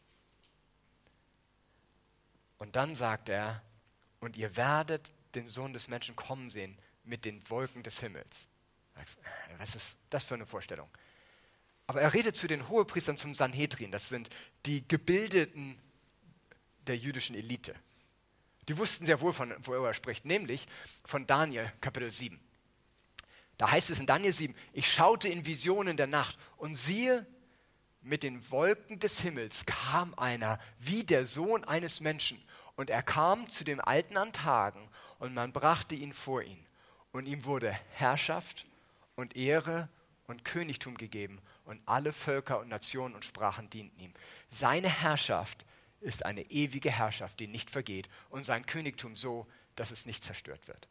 Und dann sagt er, und ihr werdet den Sohn des Menschen kommen sehen mit den Wolken des Himmels. Was ist das für eine Vorstellung? Aber er redet zu den Hohepriestern, zum Sanhedrin. Das sind die Gebildeten der jüdischen Elite. Die wussten sehr wohl, von wo er spricht, nämlich von Daniel, Kapitel sieben. Da heißt es in Daniel sieben, ich schaute in Visionen der Nacht und siehe, mit den Wolken des Himmels kam einer wie der Sohn eines Menschen. Und er kam zu dem Alten an Tagen und man brachte ihn vor ihn. Und ihm wurde Herrschaft und Ehre und Königtum gegeben. Und alle Völker und Nationen und Sprachen dienten ihm. Seine Herrschaft ist eine ewige Herrschaft, die nicht vergeht. Und sein Königtum so, dass es nicht zerstört wird.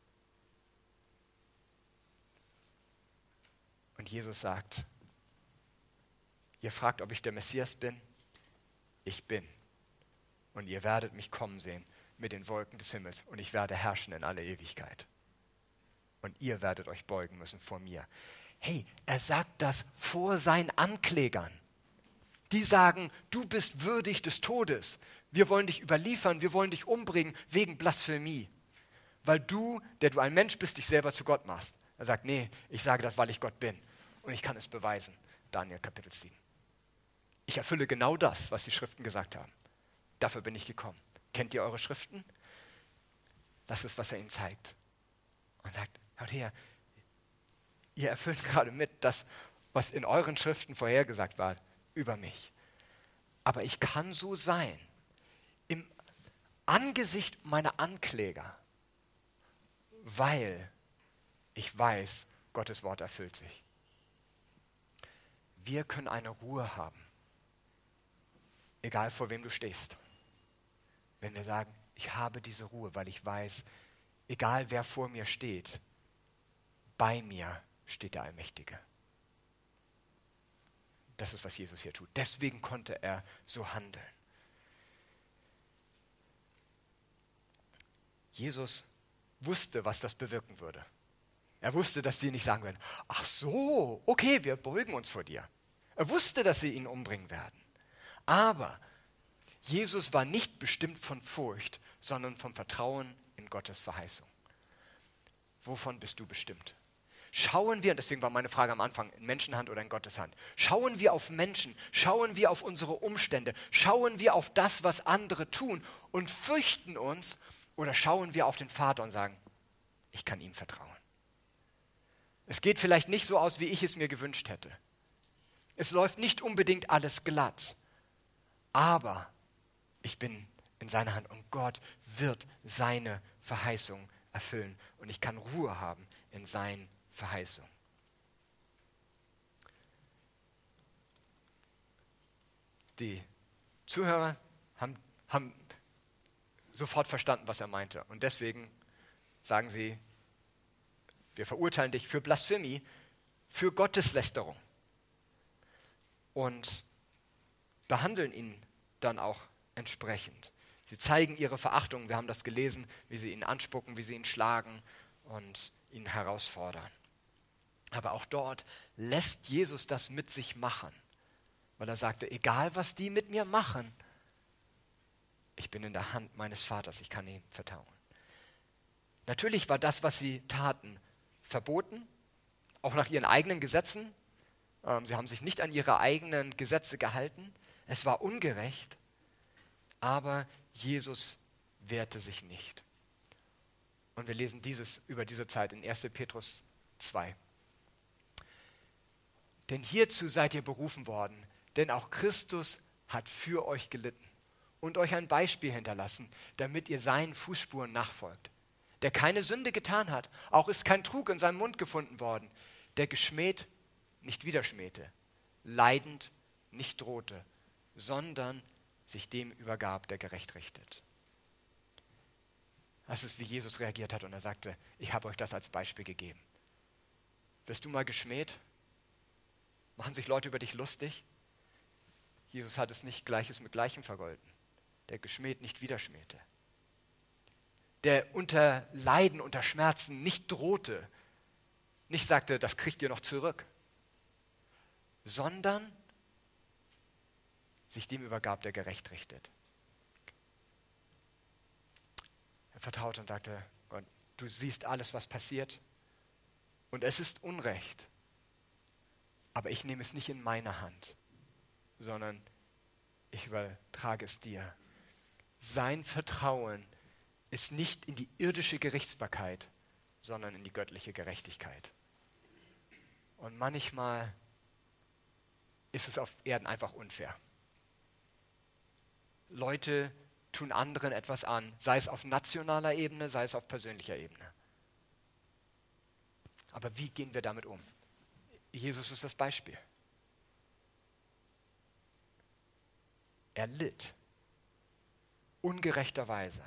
Und Jesus sagt, ihr fragt, ob ich der Messias bin? Ich bin. Und ihr werdet mich kommen sehen mit den Wolken des Himmels. Und ich werde herrschen in alle Ewigkeit. Und ihr werdet euch beugen müssen vor mir. Hey, er sagt das vor seinen Anklägern. Die sagen, du bist würdig des Todes. Wir wollen dich überliefern, wir wollen dich umbringen wegen Blasphemie. Weil du, der du ein Mensch bist, dich selber zu Gott machst. Er sagt, nee, ich sage das, weil ich Gott bin. Und ich kann es beweisen. Daniel Kapitel sieben. Ich erfülle genau das, was die Schriften gesagt haben. Dafür bin ich gekommen. Kennt ihr eure Schriften? Das ist, was er ihnen zeigt. Und sagt, hört her, ihr erfüllt gerade mit das, was in euren Schriften vorhergesagt war, über mich. Aber ich kann so sein, im Angesicht meiner Ankläger, weil ich weiß, Gottes Wort erfüllt sich. Wir können eine Ruhe haben, egal vor wem du stehst. Wenn wir sagen, ich habe diese Ruhe, weil ich weiß, egal wer vor mir steht, bei mir steht der Allmächtige. Das ist, was Jesus hier tut. Deswegen konnte er so handeln. Jesus wusste, was das bewirken würde. Er wusste, dass sie nicht sagen werden, ach so, okay, wir beugen uns vor dir. Er wusste, dass sie ihn umbringen werden. Aber Jesus war nicht bestimmt von Furcht, sondern vom Vertrauen in Gottes Verheißung. Wovon bist du bestimmt? Schauen wir, und deswegen war meine Frage am Anfang, in Menschenhand oder in Gottes Hand, schauen wir auf Menschen, schauen wir auf unsere Umstände, schauen wir auf das, was andere tun und fürchten uns, oder schauen wir auf den Vater und sagen, ich kann ihm vertrauen. Es geht vielleicht nicht so aus, wie ich es mir gewünscht hätte. Es läuft nicht unbedingt alles glatt, aber ich bin in seiner Hand und Gott wird seine Verheißung erfüllen und ich kann Ruhe haben in seinen Verheißung. Die Zuhörer haben, haben sofort verstanden, was er meinte. Und deswegen sagen sie, wir verurteilen dich für Blasphemie, für Gotteslästerung. Und behandeln ihn dann auch entsprechend. Sie zeigen ihre Verachtung, wir haben das gelesen, wie sie ihn anspucken, wie sie ihn schlagen und ihn herausfordern. Aber auch dort lässt Jesus das mit sich machen, weil er sagte, egal was die mit mir machen, ich bin in der Hand meines Vaters, ich kann ihm vertrauen. Natürlich war das, was sie taten, verboten, auch nach ihren eigenen Gesetzen. Ähm, sie haben sich nicht an ihre eigenen Gesetze gehalten. Es war ungerecht, aber Jesus wehrte sich nicht. Und wir lesen dieses über diese Zeit in erster Petrus zwei. Denn hierzu seid ihr berufen worden, denn auch Christus hat für euch gelitten und euch ein Beispiel hinterlassen, damit ihr seinen Fußspuren nachfolgt. Der keine Sünde getan hat, auch ist kein Trug in seinem Mund gefunden worden, der geschmäht, nicht wieder schmähte, leidend nicht drohte, sondern sich dem übergab, der gerecht richtet. Das ist, wie Jesus reagiert hat und er sagte, ich habe euch das als Beispiel gegeben. Wirst du mal geschmäht? Machen sich Leute über dich lustig? Jesus hat es nicht Gleiches mit Gleichem vergolten. Der geschmäht nicht wieder schmähte. Der unter Leiden, unter Schmerzen nicht drohte, nicht sagte, das kriegt ihr noch zurück, sondern sich dem übergab, der gerecht richtet. Er vertraute und sagte, Gott, du siehst alles, was passiert und es ist Unrecht, aber ich nehme es nicht in meine Hand, sondern ich übertrage es dir. Sein Vertrauen ist nicht in die irdische Gerichtsbarkeit, sondern in die göttliche Gerechtigkeit. Und manchmal ist es auf Erden einfach unfair. Leute tun anderen etwas an, sei es auf nationaler Ebene, sei es auf persönlicher Ebene. Aber wie gehen wir damit um? Jesus ist das Beispiel. Er litt ungerechterweise.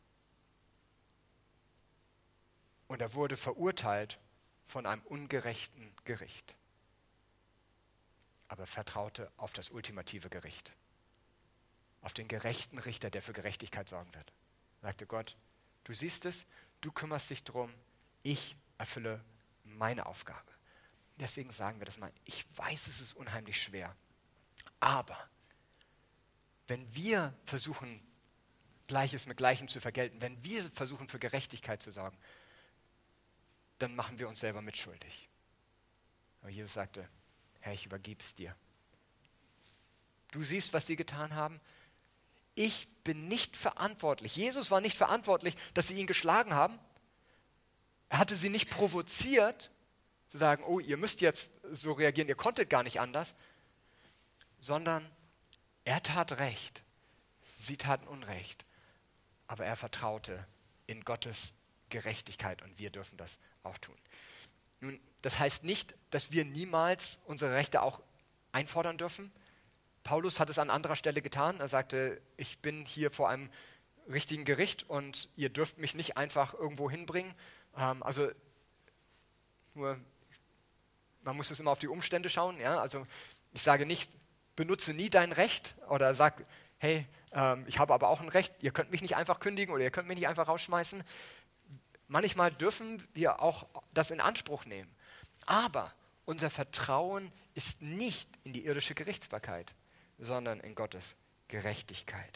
Und er wurde verurteilt von einem ungerechten Gericht. Aber er vertraute auf das ultimative Gericht. Auf den gerechten Richter, der für Gerechtigkeit sorgen wird. Er sagte Gott, du siehst es, du kümmerst dich drum, ich erfülle meine Aufgabe. Deswegen sagen wir das mal, ich weiß, es ist unheimlich schwer. Aber wenn wir versuchen, Gleiches mit Gleichem zu vergelten, wenn wir versuchen, für Gerechtigkeit zu sorgen, dann machen wir uns selber mitschuldig. Aber Jesus sagte, Herr, ich übergebe es dir. Du siehst, was sie getan haben. Ich bin nicht verantwortlich. Jesus war nicht verantwortlich, dass sie ihn geschlagen haben. Er hatte sie nicht provoziert, zu sagen, oh, ihr müsst jetzt so reagieren, ihr konntet gar nicht anders, sondern er tat Recht. Sie taten Unrecht. Aber er vertraute in Gottes Gerechtigkeit und wir dürfen das auch tun. Nun, das heißt nicht, dass wir niemals unsere Rechte auch einfordern dürfen. Paulus hat es an anderer Stelle getan. Er sagte, ich bin hier vor einem richtigen Gericht und ihr dürft mich nicht einfach irgendwo hinbringen. Ähm, also nur, man muss es immer auf die Umstände schauen. Ja? Also ich sage nicht, benutze nie dein Recht oder sag, hey, ähm, ich habe aber auch ein Recht, ihr könnt mich nicht einfach kündigen oder ihr könnt mich nicht einfach rausschmeißen. Manchmal dürfen wir auch das in Anspruch nehmen. Aber unser Vertrauen ist nicht in die irdische Gerichtsbarkeit, sondern in Gottes Gerechtigkeit.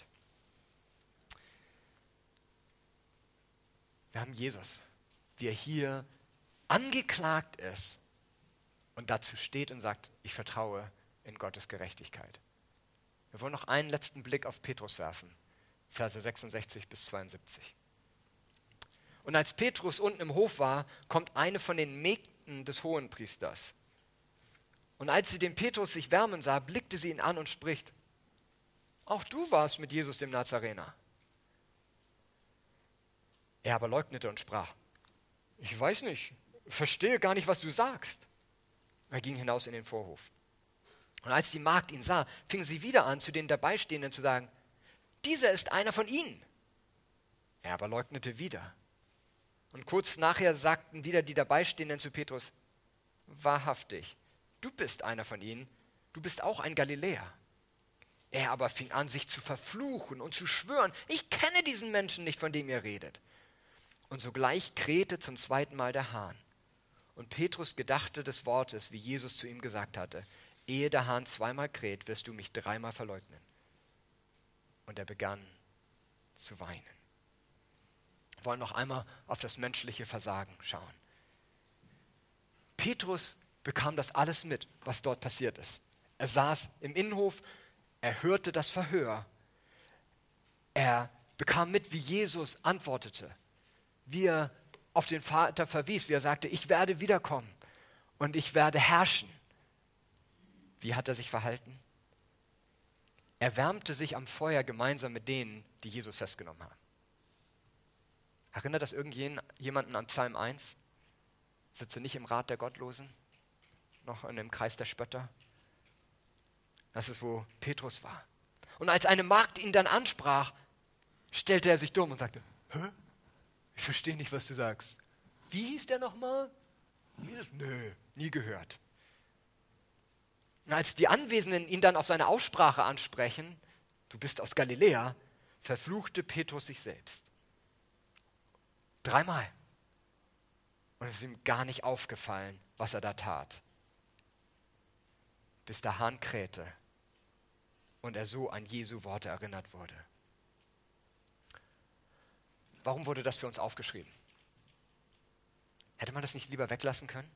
Wir haben Jesus, wie er hier angeklagt ist und dazu steht und sagt, ich vertraue in Gottes Gerechtigkeit. Wir wollen noch einen letzten Blick auf Petrus werfen, Verse sechsundsechzig bis zweiundsiebzig. Und als Petrus unten im Hof war, kommt eine von den Mägden des Hohenpriesters. Und als sie den Petrus sich wärmen sah, blickte sie ihn an und spricht, auch du warst mit Jesus dem Nazarener. Er aber leugnete und sprach, ich weiß nicht, verstehe gar nicht, was du sagst. Er ging hinaus in den Vorhof. Und als die Magd ihn sah, fing sie wieder an, zu den Dabeistehenden zu sagen, dieser ist einer von ihnen. Er aber leugnete wieder. Und kurz nachher sagten wieder die Dabeistehenden zu Petrus, wahrhaftig, du bist einer von ihnen, du bist auch ein Galiläer. Er aber fing an, sich zu verfluchen und zu schwören, ich kenne diesen Menschen nicht, von dem ihr redet. Und sogleich krähte zum zweiten Mal der Hahn. Und Petrus gedachte des Wortes, wie Jesus zu ihm gesagt hatte, ehe der Hahn zweimal kräht, wirst du mich dreimal verleugnen. Und er begann zu weinen. Wir wollen noch einmal auf das menschliche Versagen schauen. Petrus bekam das alles mit, was dort passiert ist. Er saß im Innenhof, er hörte das Verhör. Er bekam mit, wie Jesus antwortete, wie er auf den Vater verwies, wie er sagte, ich werde wiederkommen und ich werde herrschen. Wie hat er sich verhalten? Er wärmte sich am Feuer gemeinsam mit denen, die Jesus festgenommen haben. Erinnert das irgendjemanden an Psalm eins? Sitze nicht im Rat der Gottlosen, noch in dem Kreis der Spötter. Das ist, wo Petrus war. Und als eine Magd ihn dann ansprach, stellte er sich dumm und sagte, hä? Ich verstehe nicht, was du sagst. Wie hieß der nochmal? Nö, nie gehört. Und als die Anwesenden ihn dann auf seine Aussprache ansprechen, du bist aus Galiläa, verfluchte Petrus sich selbst. Dreimal. Und es ist ihm gar nicht aufgefallen, was er da tat. Bis der Hahn krähte und er so an Jesu Worte erinnert wurde. Warum wurde das für uns aufgeschrieben? Hätte man das nicht lieber weglassen können?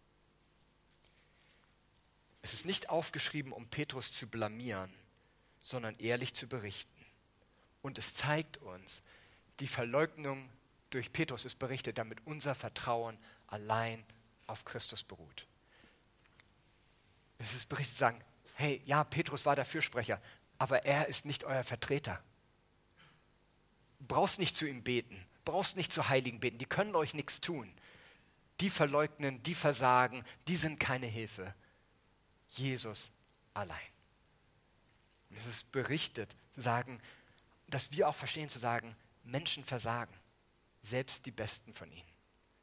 Es ist nicht aufgeschrieben, um Petrus zu blamieren, sondern ehrlich zu berichten. Und es zeigt uns, die Verleugnung durch Petrus ist berichtet, damit unser Vertrauen allein auf Christus beruht. Es ist berichtet, zu sagen, hey, ja, Petrus war der Fürsprecher, aber er ist nicht euer Vertreter. Du brauchst nicht zu ihm beten, brauchst nicht zu Heiligen beten, die können euch nichts tun. Die verleugnen, die versagen, die sind keine Hilfe. Jesus allein. Und es ist berichtet, sagen, dass wir auch verstehen zu sagen, Menschen versagen, selbst die Besten von ihnen.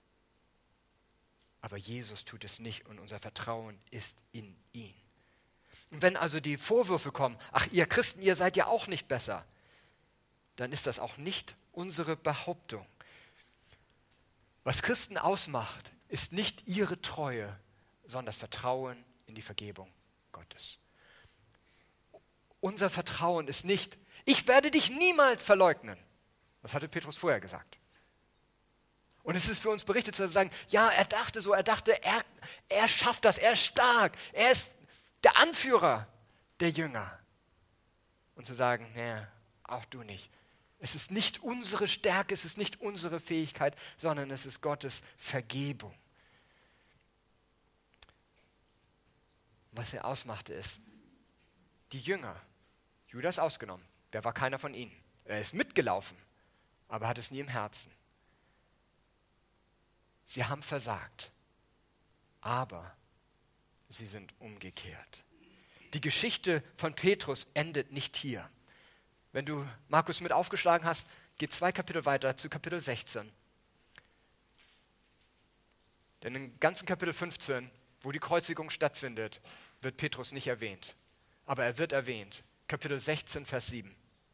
Aber Jesus tut es nicht und unser Vertrauen ist in ihn. Und wenn also die Vorwürfe kommen, ach ihr Christen, ihr seid ja auch nicht besser, dann ist das auch nicht unsere Behauptung. Was Christen ausmacht, ist nicht ihre Treue, sondern das Vertrauen in die Vergebung Gottes. Unser Vertrauen ist nicht, ich werde dich niemals verleugnen. Das hatte Petrus vorher gesagt. Und es ist für uns berichtet zu sagen, ja, er dachte so, er dachte, er, er schafft das, er ist stark, er ist der Anführer der Jünger. Und zu sagen, naja, auch du nicht. Es ist nicht unsere Stärke, es ist nicht unsere Fähigkeit, sondern es ist Gottes Vergebung. Was er ausmachte ist, die Jünger, Judas ausgenommen, der war keiner von ihnen. Er ist mitgelaufen, aber hat es nie im Herzen. Sie haben versagt, aber sie sind umgekehrt. Die Geschichte von Petrus endet nicht hier. Wenn du Markus mit aufgeschlagen hast, geht zwei Kapitel weiter zu Kapitel sechzehn. Denn im ganzen Kapitel fünfzehn, wo die Kreuzigung stattfindet, wird Petrus nicht erwähnt. Aber er wird erwähnt. Kapitel sechzehn, Vers sieben.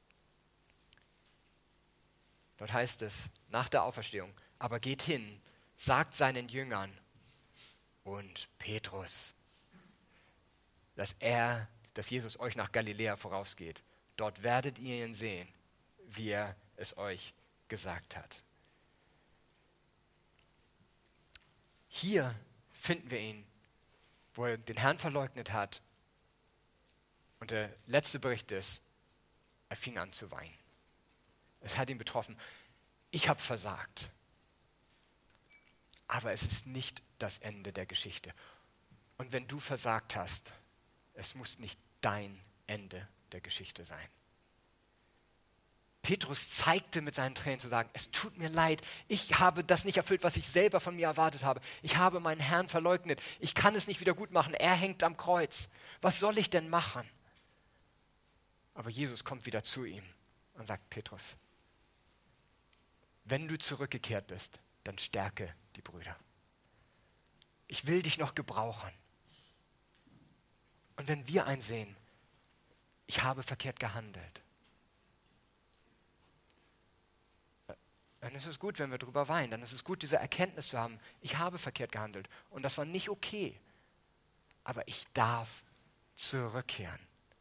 Dort heißt es, nach der Auferstehung, aber geht hin, sagt seinen Jüngern und Petrus, dass er, dass Jesus euch nach Galiläa vorausgeht. Dort werdet ihr ihn sehen, wie er es euch gesagt hat. Hier finden wir ihn, wo er den Herrn verleugnet hat. Und der letzte Bericht ist, er fing an zu weinen. Es hat ihn betroffen. Ich habe versagt. Aber es ist nicht das Ende der Geschichte. Und wenn du versagt hast, es muss nicht dein Ende der Geschichte sein. Petrus zeigte mit seinen Tränen zu sagen, es tut mir leid, ich habe das nicht erfüllt, was ich selber von mir erwartet habe. Ich habe meinen Herrn verleugnet. Ich kann es nicht wieder gut machen. Er hängt am Kreuz. Was soll ich denn machen? Aber Jesus kommt wieder zu ihm und sagt, Petrus, wenn du zurückgekehrt bist, dann stärke die Brüder. Ich will dich noch gebrauchen. Und wenn wir einsehen, ich habe verkehrt gehandelt, dann ist es gut, wenn wir drüber weinen. Dann ist es gut, diese Erkenntnis zu haben, ich habe verkehrt gehandelt. Und das war nicht okay. Aber ich darf zurückkehren.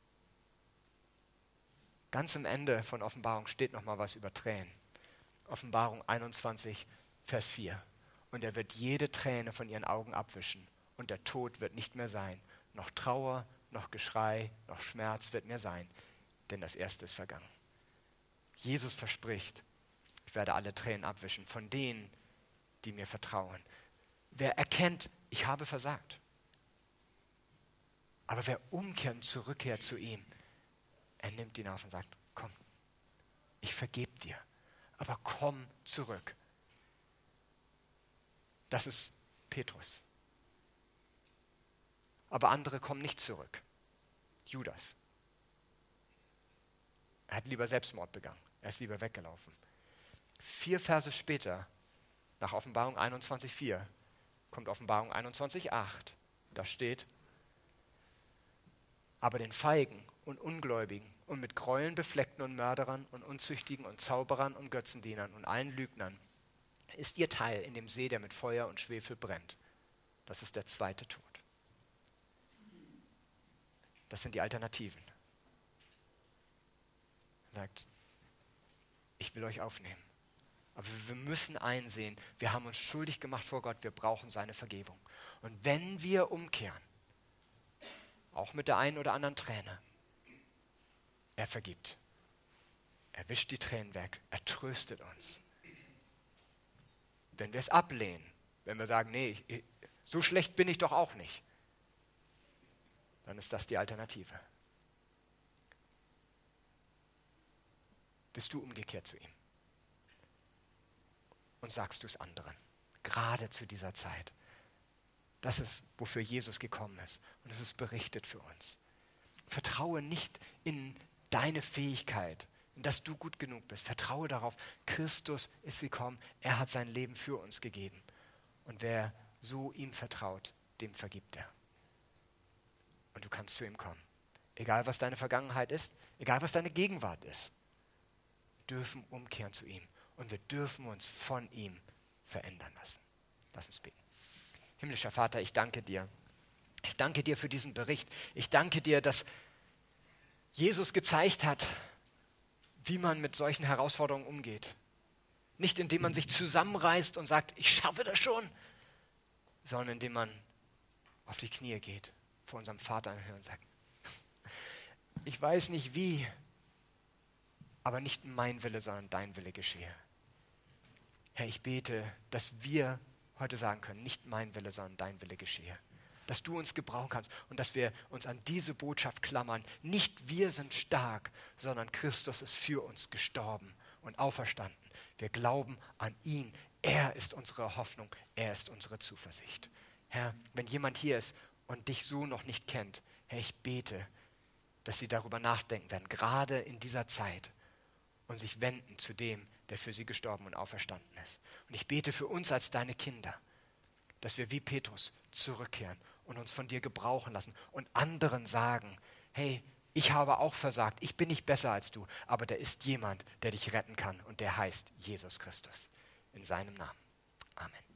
Ganz am Ende von Offenbarung steht noch mal was über Tränen. Offenbarung einundzwanzig, Vers vier. Und er wird jede Träne von ihren Augen abwischen. Und der Tod wird nicht mehr sein. Noch Trauer, noch Geschrei, noch Schmerz wird mehr sein. Denn das Erste ist vergangen. Jesus verspricht, ich werde alle Tränen abwischen von denen, die mir vertrauen. Wer erkennt, ich habe versagt. Aber wer umkehrt und zurückkehrt zu ihm, er nimmt ihn auf und sagt, komm, ich vergebe dir, aber komm zurück. Das ist Petrus. Aber andere kommen nicht zurück. Judas. Er hat lieber Selbstmord begangen. Er ist lieber weggelaufen. Vier Verse später, nach Offenbarung einundzwanzig vier, kommt Offenbarung einundzwanzig acht. Da steht, aber den Feigen und Ungläubigen und mit Gräueln befleckten und Mörderern und Unzüchtigen und Zauberern und Götzendienern und allen Lügnern ist ihr Teil in dem See, der mit Feuer und Schwefel brennt. Das ist der zweite Tod. Das sind die Alternativen. Er sagt, ich will euch aufnehmen. Aber wir müssen einsehen, wir haben uns schuldig gemacht vor Gott, wir brauchen seine Vergebung. Und wenn wir umkehren, auch mit der einen oder anderen Träne, er vergibt. Er wischt die Tränen weg, er tröstet uns. Wenn wir es ablehnen, wenn wir sagen, nee, ich, so schlecht bin ich doch auch nicht, dann ist das die Alternative. Bist du umgekehrt zu ihm? Und sagst du es anderen, gerade zu dieser Zeit. Das ist, wofür Jesus gekommen ist. Und es ist berichtet für uns. Vertraue nicht in deine Fähigkeit, in dass du gut genug bist. Vertraue darauf, Christus ist gekommen, er hat sein Leben für uns gegeben. Und wer so ihm vertraut, dem vergibt er. Und du kannst zu ihm kommen. Egal, was deine Vergangenheit ist, egal, was deine Gegenwart ist. Wir dürfen umkehren zu ihm. Und wir dürfen uns von ihm verändern lassen. Lass uns beten. Himmlischer Vater, ich danke dir. Ich danke dir für diesen Bericht. Ich danke dir, dass Jesus gezeigt hat, wie man mit solchen Herausforderungen umgeht. Nicht indem man sich zusammenreißt und sagt, ich schaffe das schon, sondern indem man auf die Knie geht, vor unserem Vater im Himmel und sagt, ich weiß nicht wie, aber nicht mein Wille, sondern dein Wille geschehe. Herr, ich bete, dass wir heute sagen können, nicht mein Wille, sondern dein Wille geschehe. Dass du uns gebrauchen kannst und dass wir uns an diese Botschaft klammern. Nicht wir sind stark, sondern Christus ist für uns gestorben und auferstanden. Wir glauben an ihn. Er ist unsere Hoffnung. Er ist unsere Zuversicht. Herr, wenn jemand hier ist und dich so noch nicht kennt, Herr, ich bete, dass sie darüber nachdenken werden, gerade in dieser Zeit, und sich wenden zu dem, der für sie gestorben und auferstanden ist. Und ich bete für uns als deine Kinder, dass wir wie Petrus zurückkehren und uns von dir gebrauchen lassen und anderen sagen, hey, ich habe auch versagt, ich bin nicht besser als du, aber da ist jemand, der dich retten kann und der heißt Jesus Christus. In seinem Namen. Amen.